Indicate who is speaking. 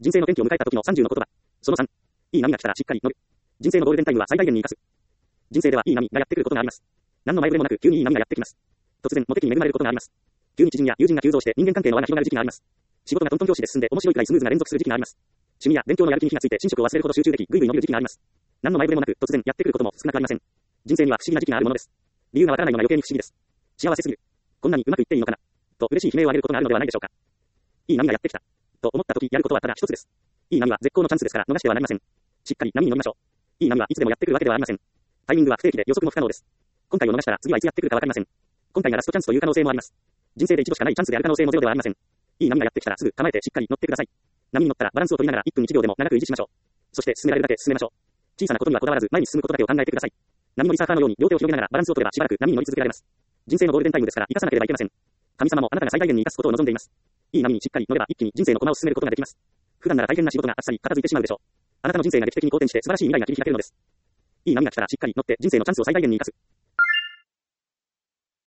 Speaker 1: 人生の転機を迎えた時の30の言葉。その3。いい波が来たらしっかり乗る。人生のゴールデンタイムは最大限に生かす。人生ではいい波がやってくることがあります。何の前触れもなく急にいい波がやってきます。突然、モテ期に恵まれることがあります。急に知人や友人が急増して人間関係の輪が広がる時期があります。仕事がトントン拍子で進んで面白いくらいスムーズな連続する時期があります。趣味や勉強のやる気に火がついて寝食を忘れるほど集中でき、ぐいぐい伸びる時期があります。何の前触れもなく突然やってくることも少なくありません。人生には不思議な時期があるものです。理由がわからないのが余計に不思議です。幸せすぎる。こんなにうまくいっていいのかな。と嬉しい悲鳴を上げることがあるのではないでしょうか。いい波がやってきた。と思った時やることはただ一つです。いい波は絶好のチャンスですから逃してはなりません。しっかり波に乗りましょう。いい波はいつでもやってくるわけではありません。タイミングは不定期で予測も不可能です。今回を逃したら次はいつやってくるかわかりません。今回がラストチャンスという可能性もあります。人生で一度しかないチャンスである可能性もゼロではありません。いい波がやってきたらすぐ構えてしっかり乗ってください。波に乗ったらバランスを取りながら1分1秒でも長く維持しましょう。そして進められるだけ進めましょう。小さなことにはこだわらず前に進むことだけを考えてください。波乗りサーファーのように両手を広げながらバランスを取ればしばらく波に乗り続けられます。人生のゴールデンタイムですから生かさなければいけません。神様もあなたが最大限に生かすことを望んでいます。いい波にしっかり乗れば一気に人生の駒を進めることができます。普段なら大変な仕事があっさり片付いてしまうでしょう。あなたの人生が劇的に好転して素晴らしい未来が切り開けるのです。いい波が来たらしっかり乗って人生のチャンスを最大限に生かす。